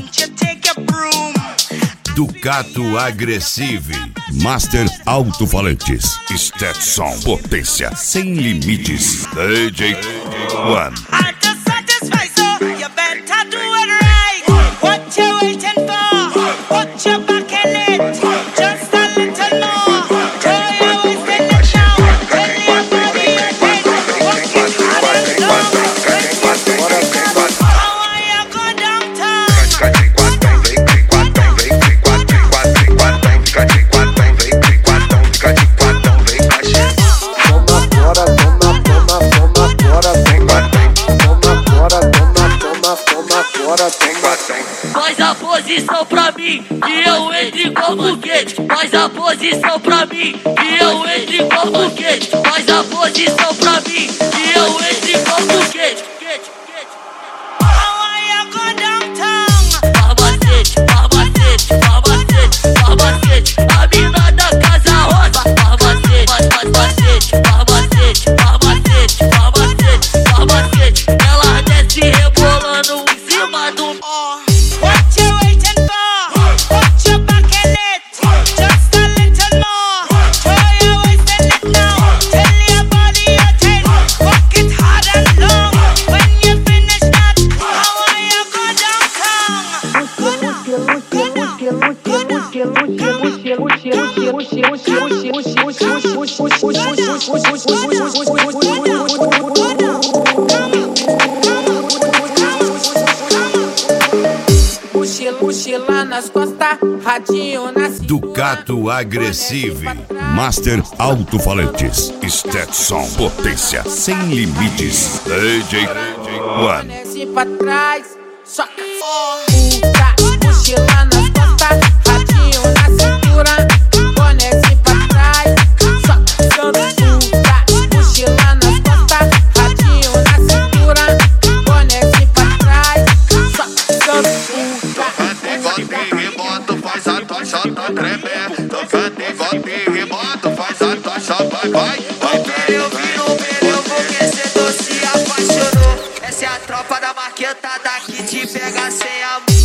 Ducato Agressive, Master Alto-Falantes, Stetson, potência sem limites, DJ One. Faz a posição pra mim que eu entre igual foguete. Faz a posição pra mim que eu entre igual foguete. Faz a posição pra mim que eu entre igual foguete. Barbacete, barbacete, barbacete, barbacete. A mina da casa rosa. Barbacete, barbacete, barbacete, barbacete, barbacete, barbacete. Ela desce rebolando em cima do mochila nas costas, radinho na cintura. Ducato Agressive, Master Alto-Falantes, Stetson, potência sem limites, DJ One. Desce pra trás, soca. Mochila nas costas, radinho na cintura. Desce pra trás, soca. Mochila nas costas, radinho na cintura. Desce pra trás, soca. Faz a tocha tá tremendo. Tocando em volta e rebota, faz a tocha, vai. Eu porque cê doce apaixonou. Essa é a tropa da marquetada que te pega sem amor.